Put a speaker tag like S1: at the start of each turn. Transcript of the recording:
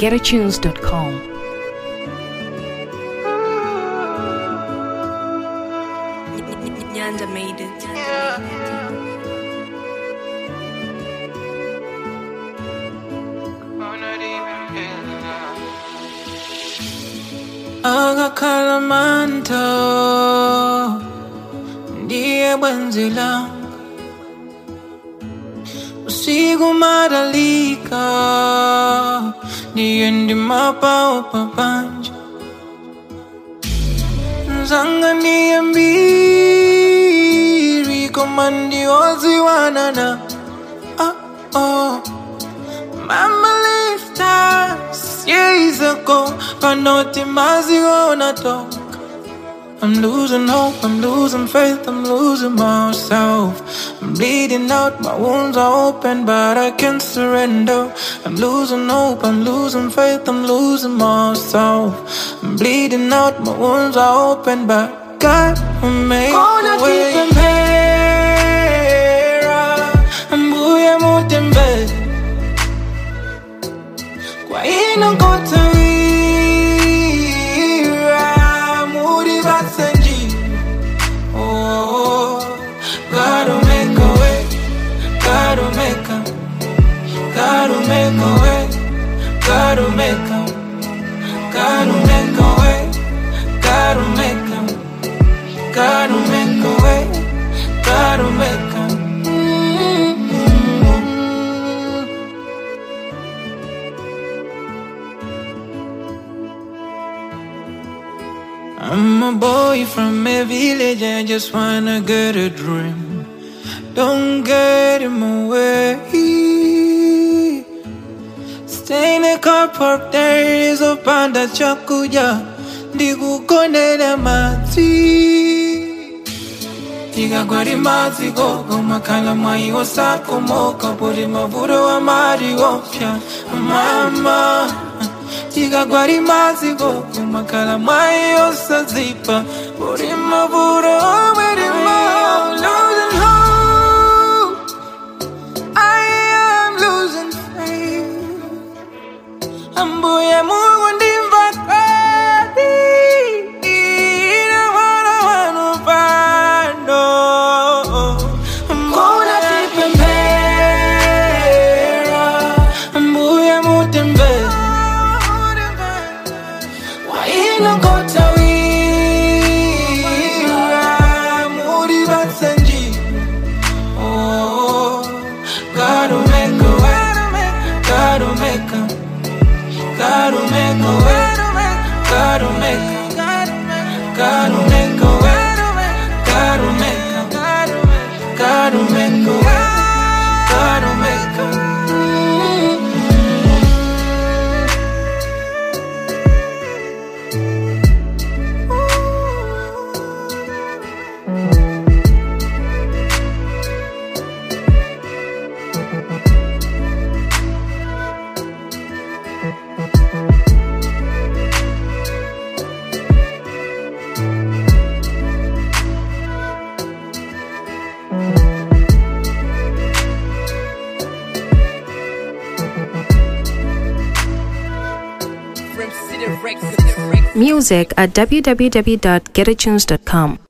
S1: www.getatunes.com.
S2: Nyanda made it.
S3: Agakalamanto ndiye bwenzi langu, usiku madalika ndiye ndimapa upapanja, nzanga ndiye mbiri komandi oziwanana. Mama left us years ago, panoti maziona talk. I'm losing hope, I'm losing faith, I'm losing myself. I'm bleeding out, my wounds are open, but I can't surrender. I'm losing hope, I'm losing faith, I'm losing myself. I'm bleeding out, my wounds are open, but God will make a way. Kwa inakotawira muri basenji. Oh, God will make a way, God will make a, God will make a way, God will make a, God will make a way, God will make a, God will make a way, God will make a. I'm a boy from a village, I just wanna get a dream. Don't get in my way. Stay in a car park days upanda chakuja. Digu konele mati. Diga gwari mazi gogo makala mai osako moka. Puri mavuro wa mari opya. Mama Tiga gwari mazigo Kumakala mai osazipa Burima buro Merima Losing hope I am losing faith Ambuye mungu ndimvatadi Ina wana wanu pando Mbuna tipembera Ambuye mutembera Inakotawira muri basenji. Oh, God will make a way, God will make a, God will make a way, God will make a, God will make a way, God will make a, God will make a way, God will make a.
S1: Music at www.getatunes.com.